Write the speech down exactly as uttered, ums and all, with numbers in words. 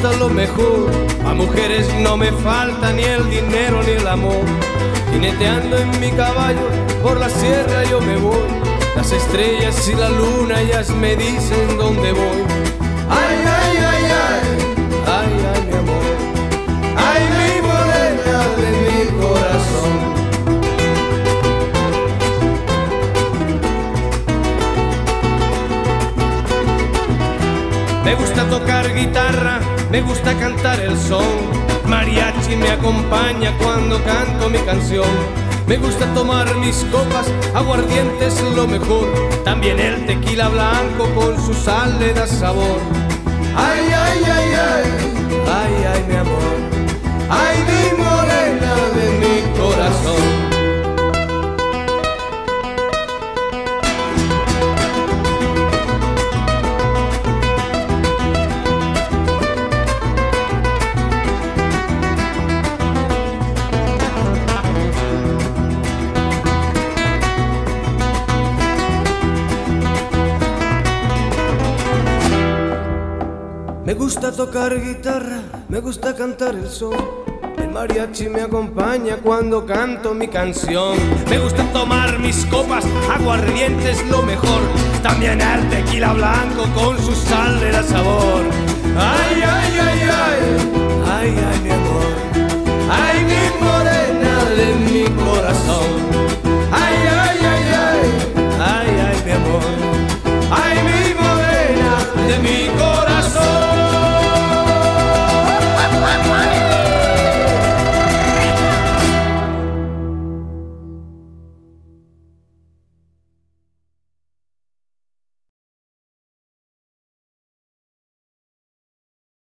gusta lo mejor. A mujeres no me falta ni el dinero ni el amor. Jineteando en mi caballo por la sierra yo me voy. Las estrellas y la luna ellas me dicen dónde voy. Ay, ay, ay, ay, ay, ay, mi amor. Ay, mi morena de mi corazón. Me gusta tocar guitarra, me gusta cantar el son. Mariachi me acompaña cuando canto mi canción. Me gusta tomar mis copas, aguardiente es lo mejor. También el tequila blanco con su sal le da sabor. Ay, ay, ay, ay, ay, ay, mi amor. Ay, mi morena de mi corazón. Me gusta tocar guitarra, me gusta cantar el son. El mariachi me acompaña cuando canto mi canción. Me gusta tomar mis copas, aguardiente es lo mejor. También el tequila blanco con su sal le da sabor. Ay, ay, ay, ay, ay, ay, mi amor. Ay, mi amor.